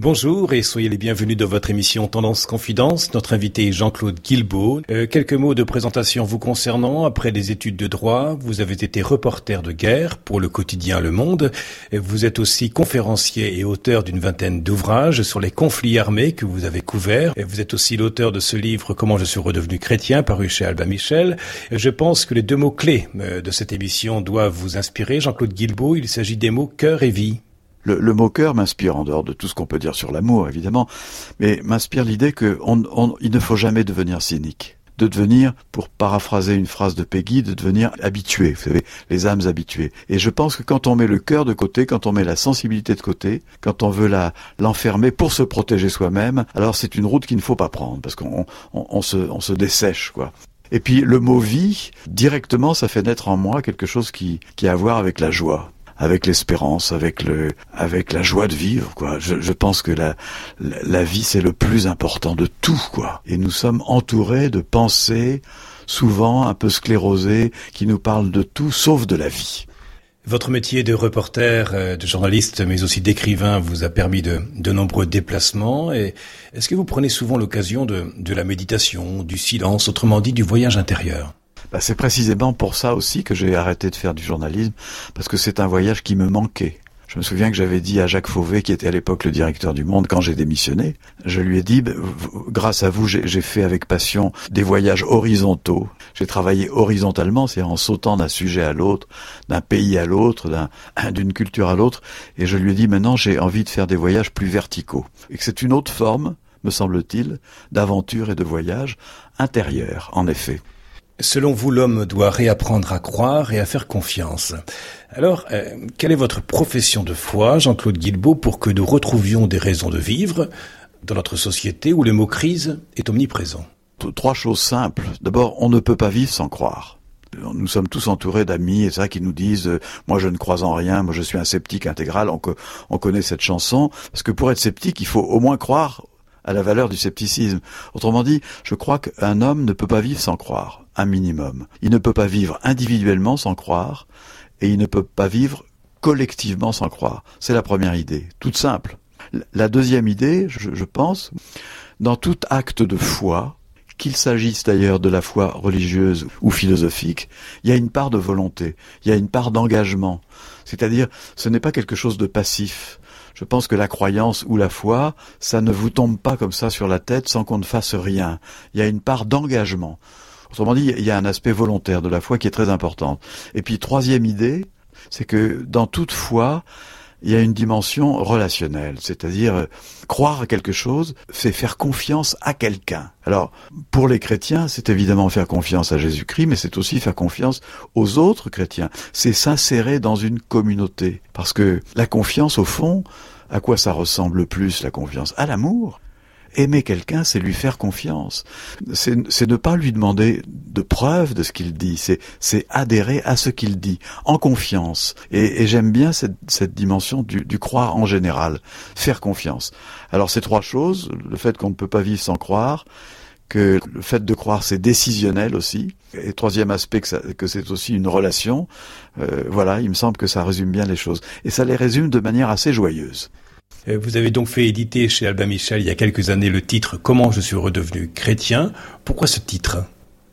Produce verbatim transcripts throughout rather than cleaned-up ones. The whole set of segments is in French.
Bonjour et soyez les bienvenus dans votre émission Tendance Confidence. Notre invité est Jean-Claude Guilbault. Euh, quelques mots de présentation vous concernant. Après des études de droit, vous avez été reporter de guerre pour le quotidien Le Monde. Vous êtes aussi conférencier et auteur d'une vingtaine d'ouvrages sur les conflits armés que vous avez couverts. Vous êtes aussi l'auteur de ce livre Comment je suis redevenu chrétien, paru chez Albin Michel. Je pense que les deux mots clés de cette émission doivent vous inspirer. Jean-Claude Guilbault, il s'agit des mots cœur et vie. Le, le mot cœur m'inspire, en dehors de tout ce qu'on peut dire sur l'amour, évidemment, mais m'inspire l'idée que on, on, il ne faut jamais devenir cynique. De devenir, pour paraphraser une phrase de Peggy, de devenir habitué, vous savez, les âmes habituées. Et je pense que quand on met le cœur de côté, quand on met la sensibilité de côté, quand on veut la l'enfermer pour se protéger soi-même, alors c'est une route qu'il ne faut pas prendre, parce qu'on on, on se, on se dessèche, quoi. Et puis le mot vie, directement, ça fait naître en moi quelque chose qui, qui a à voir avec la joie, avec l'espérance, avec le, avec la joie de vivre, quoi. Je, je pense que la, la, la vie, c'est le plus important de tout, quoi. Et nous sommes entourés de pensées, souvent un peu sclérosées, qui nous parlent de tout, sauf de la vie. Votre métier de reporter, de journaliste, mais aussi d'écrivain vous a permis de, de nombreux déplacements. Et est-ce que vous prenez souvent l'occasion de, de la méditation, du silence, autrement dit du voyage intérieur ? Bah, c'est précisément pour ça aussi que j'ai arrêté de faire du journalisme, parce que c'est un voyage qui me manquait. Je me souviens que j'avais dit à Jacques Fauvet, qui était à l'époque le directeur du Monde, quand j'ai démissionné, je lui ai dit, grâce à vous, j'ai, j'ai fait avec passion des voyages horizontaux. J'ai travaillé horizontalement, c'est-à-dire en sautant d'un sujet à l'autre, d'un pays à l'autre, d'un, d'une culture à l'autre, et je lui ai dit, maintenant j'ai envie de faire des voyages plus verticaux. Et que c'est une autre forme, me semble-t-il, d'aventure et de voyage intérieur, en effet. Selon vous, l'homme doit réapprendre à croire et à faire confiance. Alors, euh, quelle est votre profession de foi, Jean-Claude Guilbault, pour que nous retrouvions des raisons de vivre dans notre société où le mot crise est omniprésent ? Trois choses simples. D'abord, on ne peut pas vivre sans croire. Nous sommes tous entourés d'amis et ça qui nous disent euh, « moi je ne crois en rien, moi je suis un sceptique intégral ». On, co- on connaît cette chanson, parce que pour être sceptique, il faut au moins croire à la valeur du scepticisme. Autrement dit, je crois qu'un homme ne peut pas vivre sans croire, un minimum. Il ne peut pas vivre individuellement sans croire, et il ne peut pas vivre collectivement sans croire. C'est la première idée, toute simple. La deuxième idée, je, je pense, dans tout acte de foi, qu'il s'agisse d'ailleurs de la foi religieuse ou philosophique, il y a une part de volonté, il y a une part d'engagement. C'est-à-dire, ce n'est pas quelque chose de passif. Je pense que la croyance ou la foi, ça ne vous tombe pas comme ça sur la tête sans qu'on ne fasse rien. Il y a une part d'engagement. Autrement dit, il y a un aspect volontaire de la foi qui est très important. Et puis, troisième idée, c'est que dans toute foi, il y a une dimension relationnelle, c'est-à-dire euh, croire à quelque chose, c'est faire confiance à quelqu'un. Alors, pour les chrétiens, c'est évidemment faire confiance à Jésus-Christ, mais c'est aussi faire confiance aux autres chrétiens. C'est s'insérer dans une communauté. Parce que la confiance, au fond, à quoi ça ressemble le plus, la confiance ? À l'amour. Aimer quelqu'un, c'est lui faire confiance. C'est, c'est ne pas lui demander de preuves de ce qu'il dit. C'est, c'est adhérer à ce qu'il dit, en confiance. Et, et j'aime bien cette, cette dimension du, du croire en général. Faire confiance. Alors ces trois choses, le fait qu'on ne peut pas vivre sans croire, que le fait de croire c'est décisionnel aussi, et troisième aspect que, ça, que c'est aussi une relation, euh, voilà, il me semble que ça résume bien les choses. Et ça les résume de manière assez joyeuse. Vous avez donc fait éditer chez Albin Michel il y a quelques années le titre « Comment je suis redevenu chrétien ». Pourquoi ce titre ?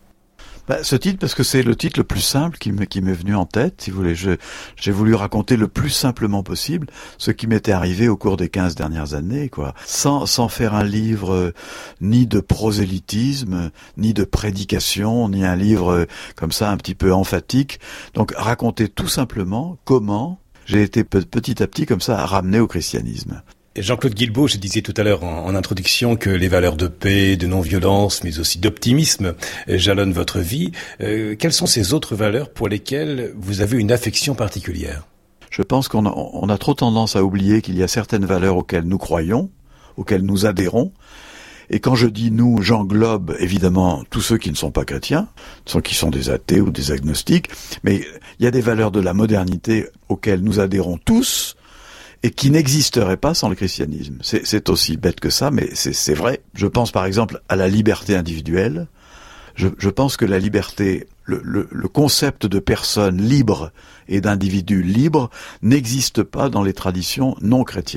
Bah, ce titre, parce que c'est le titre le plus simple qui, me, qui m'est venu en tête, si vous voulez. Je, j'ai voulu raconter le plus simplement possible ce qui m'était arrivé au cours des quinze dernières années, quoi. Sans, sans faire un livre euh, ni de prosélytisme, ni de prédication, ni un livre euh, comme ça un petit peu emphatique. Donc raconter tout simplement comment j'ai été petit à petit comme ça ramené au christianisme. Et Jean-Claude Guilbault, je disais tout à l'heure en, en introduction que les valeurs de paix, de non-violence, mais aussi d'optimisme jalonnent votre vie. Euh, quelles sont ces autres valeurs pour lesquelles vous avez une affection particulière ? Je pense qu'on a, on a trop tendance à oublier qu'il y a certaines valeurs auxquelles nous croyons, auxquelles nous adhérons. Et quand je dis nous, j'englobe évidemment tous ceux qui ne sont pas chrétiens, ceux qui sont des athées ou des agnostiques, mais il y a des valeurs de la modernité auxquelles nous adhérons tous et qui n'existeraient pas sans le christianisme. C'est, c'est aussi bête que ça, mais c'est, c'est vrai. Je pense par exemple à la liberté individuelle. Je, je pense que la liberté, le, le, le concept de personne libre et d'individu libre n'existe pas dans les traditions non chrétiennes.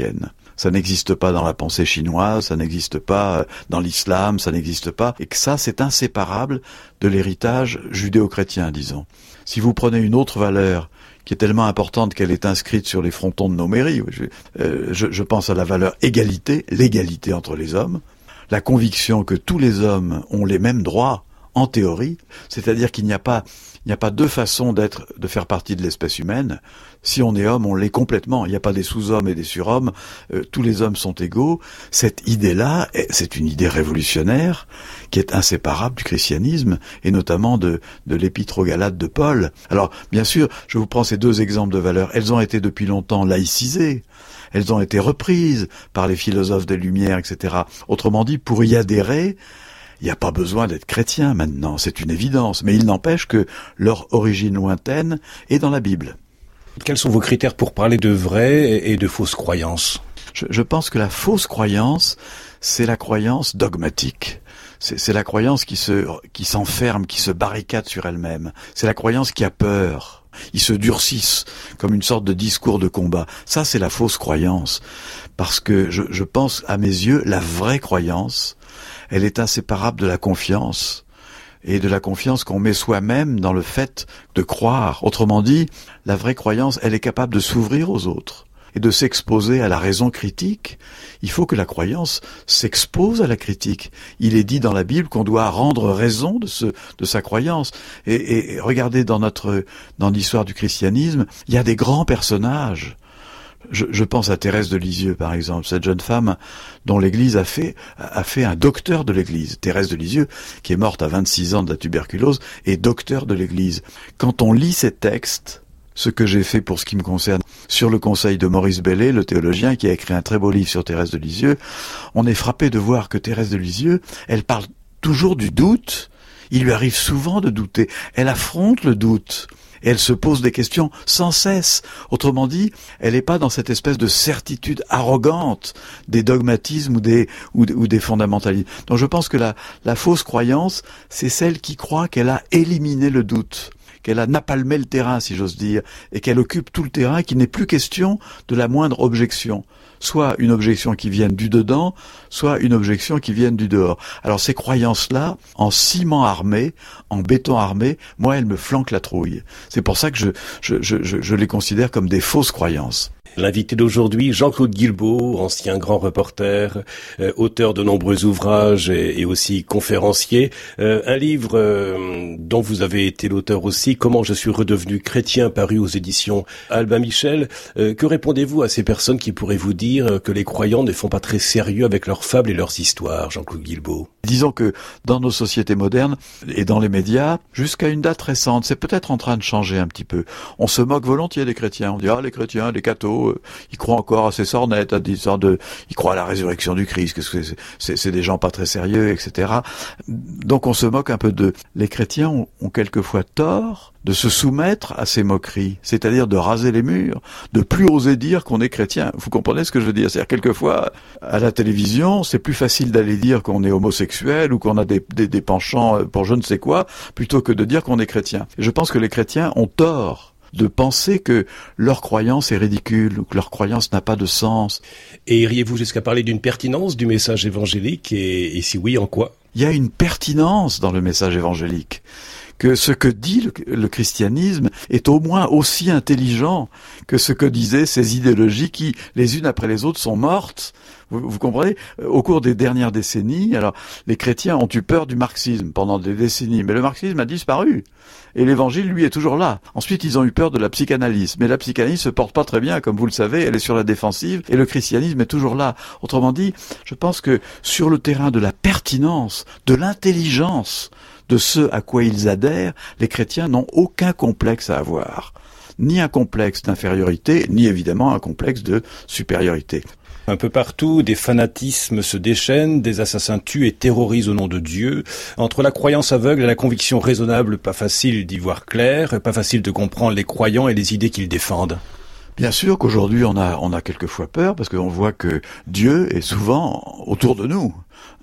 Ça n'existe pas dans la pensée chinoise, ça n'existe pas dans l'islam, ça n'existe pas. Et que ça, c'est inséparable de l'héritage judéo-chrétien, disons. Si vous prenez une autre valeur qui est tellement importante qu'elle est inscrite sur les frontons de nos mairies, je, euh, je, je pense à la valeur égalité, l'égalité entre les hommes, la conviction que tous les hommes ont les mêmes droits, en théorie, c'est-à-dire qu'il n'y a pas, il n'y a pas deux façons d'être, de faire partie de l'espèce humaine. Si on est homme, on l'est complètement. Il n'y a pas des sous-hommes et des surhommes. Euh, tous les hommes sont égaux. Cette idée-là, c'est une idée révolutionnaire qui est inséparable du christianisme et notamment de, de l'épître aux Galates de Paul. Alors, bien sûr, je vous prends ces deux exemples de valeurs. Elles ont été depuis longtemps laïcisées. Elles ont été reprises par les philosophes des Lumières, et cetera. Autrement dit, pour y adhérer, il n'y a pas besoin d'être chrétien maintenant, c'est une évidence. Mais il n'empêche que leur origine lointaine est dans la Bible. Quels sont vos critères pour parler de vraies et de fausses croyances ? je, je pense que la fausse croyance, c'est la croyance dogmatique. C'est, c'est la croyance qui se, qui s'enferme, qui se barricade sur elle-même. C'est la croyance qui a peur. Ils se durcissent comme une sorte de discours de combat. Ça, c'est la fausse croyance. Parce que je, je pense, à mes yeux, la vraie croyance, elle est inséparable de la confiance, et de la confiance qu'on met soi-même dans le fait de croire. Autrement dit, la vraie croyance, elle est capable de s'ouvrir aux autres et de s'exposer à la raison critique. Il faut que la croyance s'expose à la critique. Il est dit dans la Bible qu'on doit rendre raison de ce, de sa croyance. Et, et regardez dans notre, dans l'histoire du christianisme, il y a des grands personnages. Je, je pense à Thérèse de Lisieux, par exemple, cette jeune femme dont l'Église a fait, a fait un docteur de l'Église. Thérèse de Lisieux, qui est morte à vingt-six ans de la tuberculose, est docteur de l'Église. Quand on lit ces textes, ce que j'ai fait pour ce qui me concerne, sur le conseil de Maurice Bellay, le théologien, qui a écrit un très beau livre sur Thérèse de Lisieux, on est frappé de voir que Thérèse de Lisieux, elle parle toujours du doute. Il lui arrive souvent de douter. Elle affronte le doute. Et elle se pose des questions sans cesse. Autrement dit, elle n'est pas dans cette espèce de certitude arrogante des dogmatismes ou des, ou, ou des fondamentalismes. Donc je pense que la, la fausse croyance, c'est celle qui croit qu'elle a éliminé le doute, qu'elle a napalmé le terrain, si j'ose dire, et qu'elle occupe tout le terrain, et qu'il n'est plus question de la moindre objection. Soit une objection qui vienne du dedans, soit une objection qui vienne du dehors. Alors ces croyances-là, en ciment armé, en béton armé, moi, elles me flanquent la trouille. C'est pour ça que je, je, je, je, je les considère comme des fausses croyances. L'invité d'aujourd'hui, Jean-Claude Guilbault, ancien grand reporter, euh, auteur de nombreux ouvrages et, et aussi conférencier. Euh, un livre euh, dont vous avez été l'auteur aussi, Comment je suis redevenu chrétien, paru aux éditions Albin Michel. Euh, que répondez-vous à ces personnes qui pourraient vous dire que les croyants ne font pas très sérieux avec leurs fables et leurs histoires, Jean-Claude Guilbault ? Disons que dans nos sociétés modernes et dans les médias, jusqu'à une date récente, c'est peut-être en train de changer un petit peu. On se moque volontiers des chrétiens. On dit, ah, les chrétiens, les cathos, euh, ils croient encore à ces sornettes, à des sortes de, ils croient à la résurrection du Christ, que c'est, c'est, c'est des gens pas très sérieux, et cetera. Donc on se moque un peu d'eux. Les chrétiens ont, ont quelquefois tort de se soumettre à ces moqueries, c'est-à-dire de raser les murs, de plus oser dire qu'on est chrétien. Vous comprenez ce que je veux dire ? C'est-à-dire quelquefois, à la télévision, c'est plus facile d'aller dire qu'on est homosexuel ou qu'on a des, des, des penchants pour je ne sais quoi, plutôt que de dire qu'on est chrétien. Et je pense que les chrétiens ont tort de penser que leur croyance est ridicule ou que leur croyance n'a pas de sens. Et iriez-vous jusqu'à parler d'une pertinence du message évangélique et, et si oui, en quoi ? Il y a une pertinence dans le message évangélique. Que ce que dit le, le christianisme est au moins aussi intelligent que ce que disaient ces idéologies qui, les unes après les autres, sont mortes. Vous, vous comprenez ? Au cours des dernières décennies, alors les chrétiens ont eu peur du marxisme pendant des décennies, mais le marxisme a disparu. Et l'évangile, lui, est toujours là. Ensuite, ils ont eu peur de la psychanalyse. Mais la psychanalyse se porte pas très bien, comme vous le savez, elle est sur la défensive, et le christianisme est toujours là. Autrement dit, je pense que sur le terrain de la pertinence, de l'intelligence, de ce à quoi ils adhèrent, les chrétiens n'ont aucun complexe à avoir. Ni un complexe d'infériorité, ni évidemment un complexe de supériorité. Un peu partout, des fanatismes se déchaînent, des assassins tuent et terrorisent au nom de Dieu. Entre la croyance aveugle et la conviction raisonnable, pas facile d'y voir clair, pas facile de comprendre les croyants et les idées qu'ils défendent. Bien sûr qu'aujourd'hui on a on a quelquefois peur parce qu'on voit que Dieu est souvent autour de nous,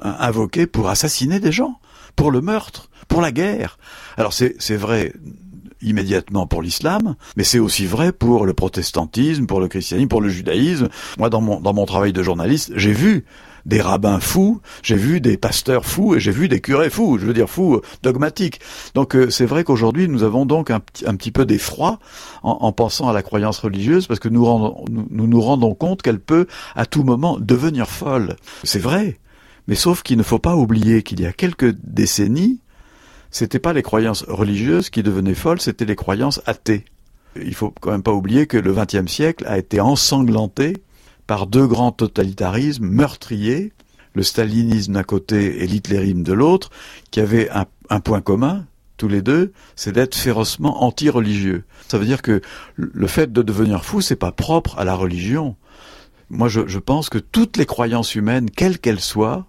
invoqué pour assassiner des gens, pour le meurtre, pour la guerre. Alors c'est c'est vrai immédiatement pour l'islam, mais c'est aussi vrai pour le protestantisme, pour le christianisme, pour le judaïsme. Moi, dans mon, dans mon travail de journaliste, j'ai vu des rabbins fous, j'ai vu des pasteurs fous et j'ai vu des curés fous, je veux dire fous dogmatiques. Donc euh, c'est vrai qu'aujourd'hui nous avons donc un, un petit peu d'effroi en, en pensant à la croyance religieuse parce que nous rendons, nous, nous nous rendons compte qu'elle peut à tout moment devenir folle. C'est vrai, mais sauf qu'il ne faut pas oublier qu'il y a quelques décennies, c'était pas les croyances religieuses qui devenaient folles, c'était les croyances athées. Il faut quand même pas oublier que le vingtième siècle a été ensanglanté par deux grands totalitarismes meurtriers, le stalinisme d'un côté et l'hitlérisme de l'autre, qui avaient un, un point commun, tous les deux, c'est d'être férocement anti-religieux. Ça veut dire que le fait de devenir fou, c'est pas propre à la religion. Moi, je, je pense que toutes les croyances humaines, quelles qu'elles soient,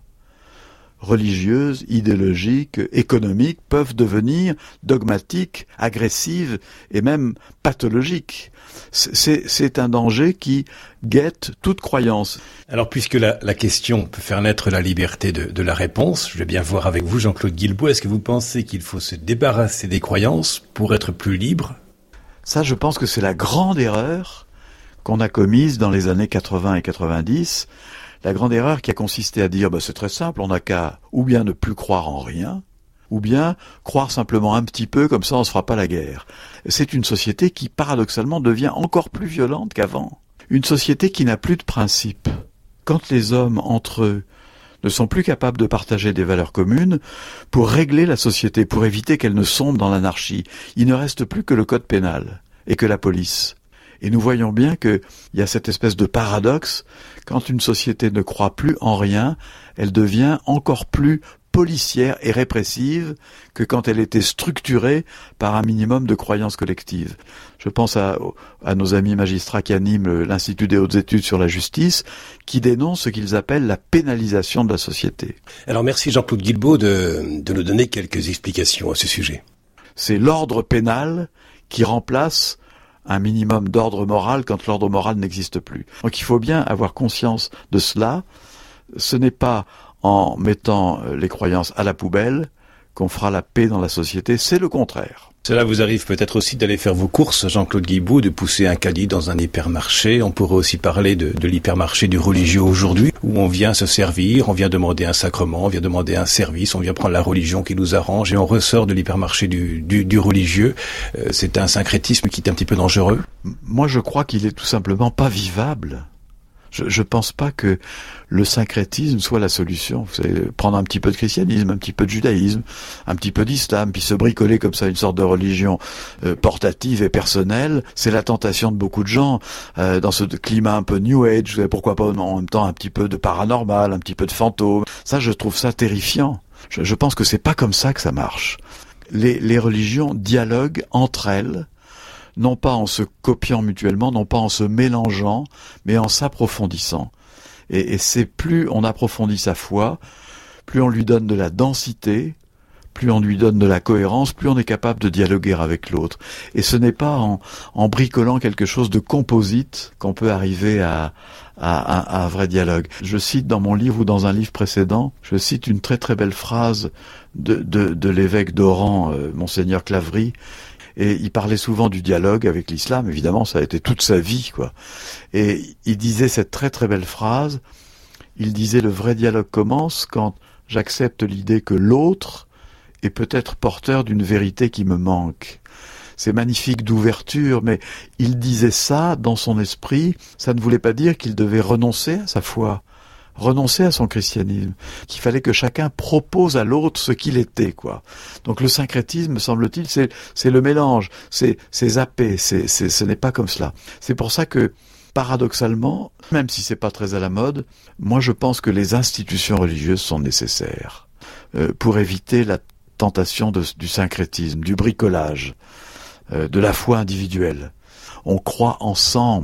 religieuses, idéologiques, économiques, peuvent devenir dogmatiques, agressives et même pathologiques. C'est, c'est un danger qui guette toute croyance. Alors, puisque la, la question peut faire naître la liberté de, de la réponse, je vais bien voir avec vous, Jean-Claude Guilbault, est-ce que vous pensez qu'il faut se débarrasser des croyances pour être plus libre ? Ça, je pense que c'est la grande erreur qu'on a commise dans les années quatre-vingts et quatre-vingt-dix. La grande erreur qui a consisté à dire, bah, c'est très simple, on n'a qu'à ou bien ne plus croire en rien, ou bien croire simplement un petit peu, comme ça on ne se fera pas la guerre. C'est une société qui, paradoxalement, devient encore plus violente qu'avant. Une société qui n'a plus de principes. Quand les hommes, entre eux, ne sont plus capables de partager des valeurs communes, pour régler la société, pour éviter qu'elle ne sombre dans l'anarchie, il ne reste plus que le code pénal et que la police. Et nous voyons bien qu'il y a cette espèce de paradoxe, quand une société ne croit plus en rien, elle devient encore plus policière et répressive que quand elle était structurée par un minimum de croyances collectives. Je pense à, à nos amis magistrats qui animent l'Institut des hautes études sur la justice, qui dénoncent ce qu'ils appellent la pénalisation de la société. Alors merci Jean-Claude Guilbault de, de nous donner quelques explications à ce sujet. C'est l'ordre pénal qui remplace un minimum d'ordre moral quand l'ordre moral n'existe plus. Donc il faut bien avoir conscience de cela. Ce n'est pas en mettant les croyances à la poubelle qu'on fera la paix dans la société, c'est le contraire. Cela vous arrive peut-être aussi d'aller faire vos courses, Jean-Claude Guilbault, de pousser un caddie dans un hypermarché. On pourrait aussi parler de, de l'hypermarché du religieux aujourd'hui, où on vient se servir, on vient demander un sacrement, on vient demander un service, on vient prendre la religion qui nous arrange et on ressort de l'hypermarché du, du, du religieux. Euh, c'est un syncrétisme qui est un petit peu dangereux. Moi, je crois qu'il est tout simplement pas vivable. Je, je pense pas que le syncrétisme soit la solution. Vous savez, prendre un petit peu de christianisme, un petit peu de judaïsme, un petit peu d'islam, puis se bricoler comme ça une sorte de religion euh, portative et personnelle, c'est la tentation de beaucoup de gens euh, dans ce climat un peu New Age. Vous savez, pourquoi pas en même temps un petit peu de paranormal, un petit peu de fantôme. Ça, je trouve ça terrifiant. Je, je pense que c'est pas comme ça que ça marche. Les, les religions dialoguent entre elles, non pas en se copiant mutuellement, non pas en se mélangeant, mais en s'approfondissant. Et, et c'est plus on approfondit sa foi, plus on lui donne de la densité, plus on lui donne de la cohérence, plus on est capable de dialoguer avec l'autre. Et ce n'est pas en, en bricolant quelque chose de composite qu'on peut arriver à, à, à, à un vrai dialogue. Je cite dans mon livre ou dans un livre précédent, je cite une très très belle phrase de, de, de l'évêque d'Oran, euh, Monseigneur Claverie. Et il parlait souvent du dialogue avec l'islam, évidemment, ça a été toute sa vie, quoi. Et il disait cette très très belle phrase, il disait « Le vrai dialogue commence quand j'accepte l'idée que l'autre est peut-être porteur d'une vérité qui me manque. » C'est magnifique d'ouverture, mais il disait ça dans son esprit, ça ne voulait pas dire qu'il devait renoncer à sa foi, renoncer à son christianisme, qu'il fallait que chacun propose à l'autre ce qu'il était, quoi. Donc le syncrétisme, semble-t-il, c'est, c'est le mélange, c'est, c'est zappé, c'est, c'est, ce n'est pas comme cela. C'est pour ça que, paradoxalement, même si c'est pas très à la mode, moi je pense que les institutions religieuses sont nécessaires euh, pour éviter la tentation de, du syncrétisme, du bricolage, euh, de la foi individuelle. On croit ensemble,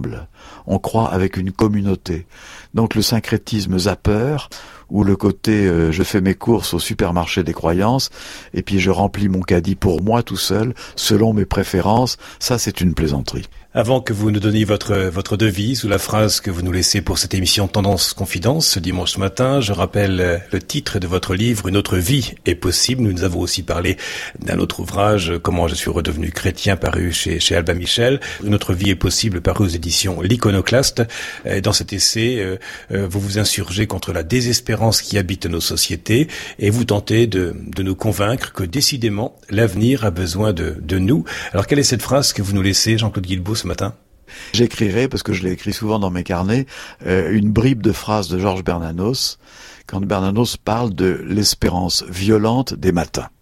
on croit avec une communauté. Donc le syncrétisme zapper, ou le côté euh, je fais mes courses au supermarché des croyances, et puis je remplis mon caddie pour moi tout seul, selon mes préférences, ça c'est une plaisanterie. Avant que vous nous donniez votre votre devise ou la phrase que vous nous laissez pour cette émission Tendance Confidence ce dimanche matin, je rappelle le titre de votre livre Une autre vie est possible. Nous avons aussi parlé d'un autre ouvrage, Comment je suis redevenu chrétien, paru chez chez Albin Michel. Une autre vie est possible, paru aux éditions L'Iconoclaste. Dans cet essai, vous vous insurgez contre la désespérance qui habite nos sociétés et vous tentez de de nous convaincre que décidément l'avenir a besoin de de nous. Alors quelle est cette phrase que vous nous laissez, Jean-Claude Guilbault, ce matin? J'écrirai, parce que je l'ai écrit souvent dans mes carnets, euh, une bribe de phrase de Georges Bernanos, quand Bernanos parle de l'espérance violente des matins.